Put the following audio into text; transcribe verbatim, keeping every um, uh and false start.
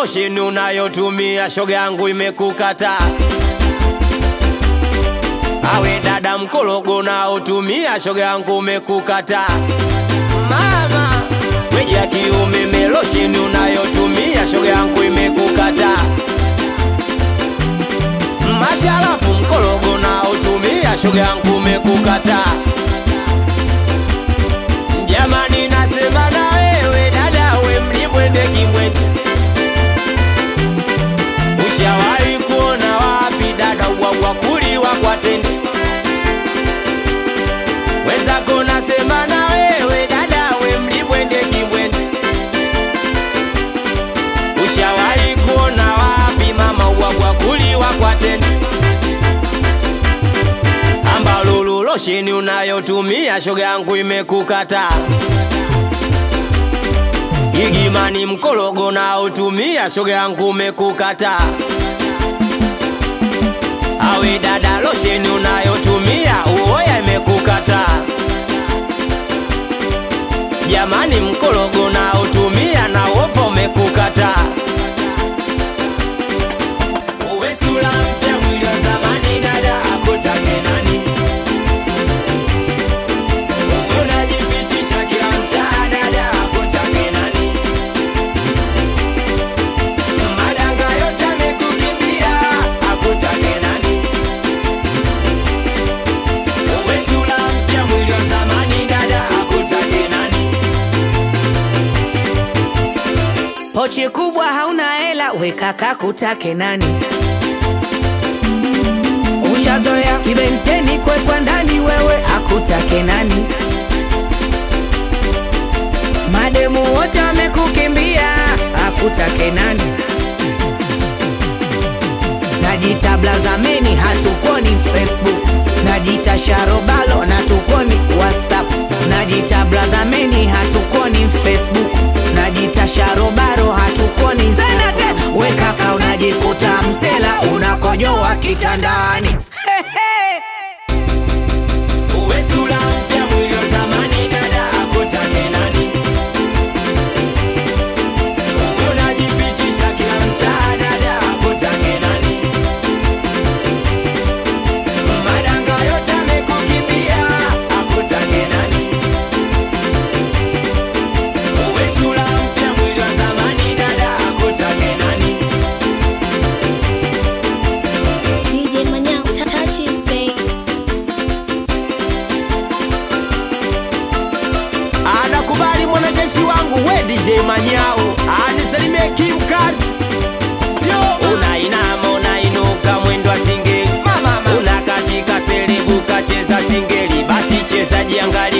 lotion unayotumia shoga yangu imekukata. Awe dada mkologo na utumia shoga yangu umekukata. Mama weji ya kiume lotion unayotumia shoga yangu imekukata. Masharafu mkologo na utumia shoga yangu umekukata. Jamani nasema na wewe dada we mlimwende kimwende. Ushawahi kuona wapi dada uwagwa kuliwa kwa tende? Wenzako nasema na wewe dada we mlimwende kimwende. Ushawahi kuona wapi mama uwagwa kuliwa kwa tende? Ambalulu lotion unayotumia shoga yangu imekukata. Igimani mkologo na utumia shoga yangu umekukata. Awe dada lotion unayotumia uoya imekukata. Jamani mkologo na utumia na wopo umekukata. Uwe sura mpya mwili wa zamani dada akutake nani? Unajipitisha kila mtaa dada akutake nani? Madanga yote amekukimbia akutake nani? Uwe sura mpya mwili wa zamani dada akutake nani? Pochi kubwa hauna hela we kaka kutake nani? Ushazoea kibenteni kwe kwa ndani wewe akutake nani? Mademu wote wamekukimbia akutake nani? Najita blazameni hatukoni Facebook. Najita sharobalo natukoni WhatsApp. Najita blazameni hatukoni Facebook. Najita sharobaro hatukoni Instagram. We kaka unajikuta msela unakojoa kitandani. Uwe sura mpya mwili wa zamani dada akutake nani? Unajipitisha kila mtaa dada akutake nani? Madanga yote amekukimbia akutake nani? Uwe sura mpya mwili wa zamani dada akutake nani? D J Manyao touches babe. Anakubali mwanajeshi wangu we D J Manyao. Anisalimie kimkazi. Sio unainama unainuka mwendo wa singeli. Unakatika selebuka cheza singeli. Basi cheza jiangalia